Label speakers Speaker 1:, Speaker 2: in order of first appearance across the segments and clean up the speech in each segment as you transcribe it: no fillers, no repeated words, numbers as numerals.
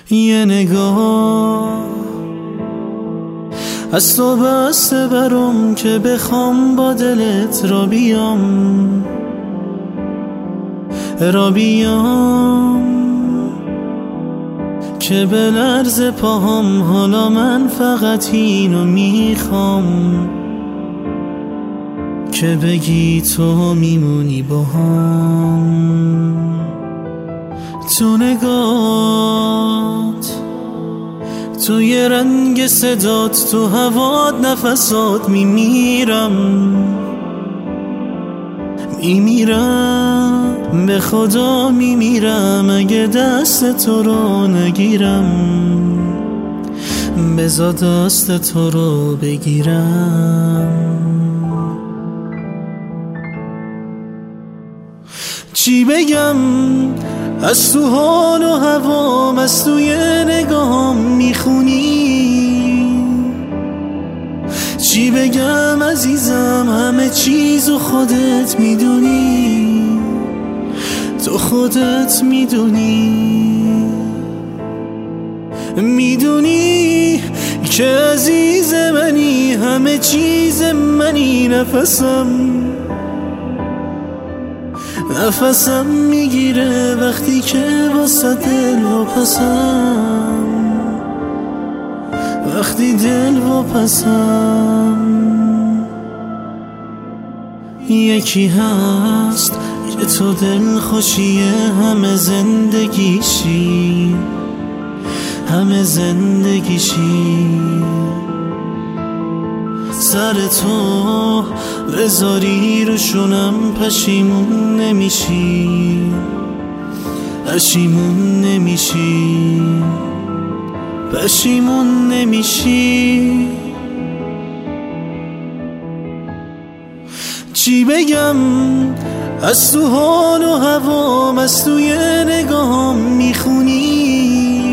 Speaker 1: یه نگاه از تو بسته برام که بخوام با دلت را بیام که به لرز پاهم حالا من فقط اینو میخوام که بگی تو میمونی با هم. تو نگات، تو یه رنگ صدات، تو هوات نفسات میمیرم به خدا میمیرم اگه دست تو رو نگیرم، بذار دست تو رو بگیرم. چی بگم از تو حال و هوام، از توی نگاهم میخونی؟ چی بگم عزیزم، همه چیزو خودت میدونی، تو خودت میدونی که عزیز منی، همه چیز منی. نفسم میگیره وقتی که واسه دل واپسم، وقتی دل واپسم. یکی هست که تو دل خوشیه، همه زندگیشی سر تو بذاری روشونم، پشیمون نمیشی. چی بگم از تو حال و هوام، از توی نگاهم میخونی؟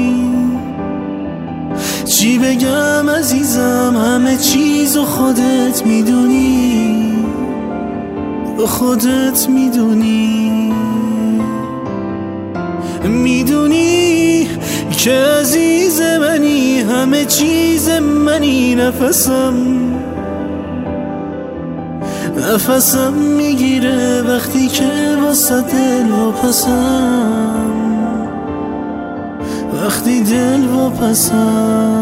Speaker 1: چی بگم عزیزم، همه چیزو خودت میدونی، خودت میدونی که عزیز منی، همه چیز منی. نفسم میگیره وقتی که واسه دل واپسم، وقتی دل واپسم.